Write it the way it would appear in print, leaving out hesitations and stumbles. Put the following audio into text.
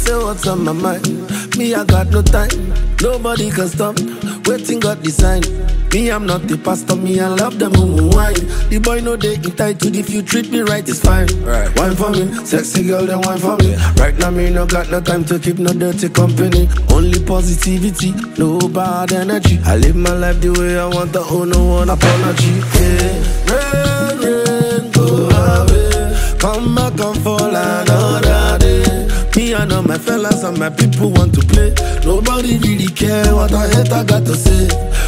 say what's on my mind. Me, I got no time. Nobody can stop. Waiting God design. Me, I'm not the pastor. Me, I love the mumu wine. The boy no they entitled. If you treat me right, it's fine. Right. Wine for me, sexy girl, then wine for me. Right now, me no got no time to keep no dirty company. Only positivity, no bad energy. I live my life the way I want. I owe no one apology. Yeah. Rain, rain, go away. Come back and fall another day. Me and all my fellas and my people want to play. Nobody really care what I hate, I got to say.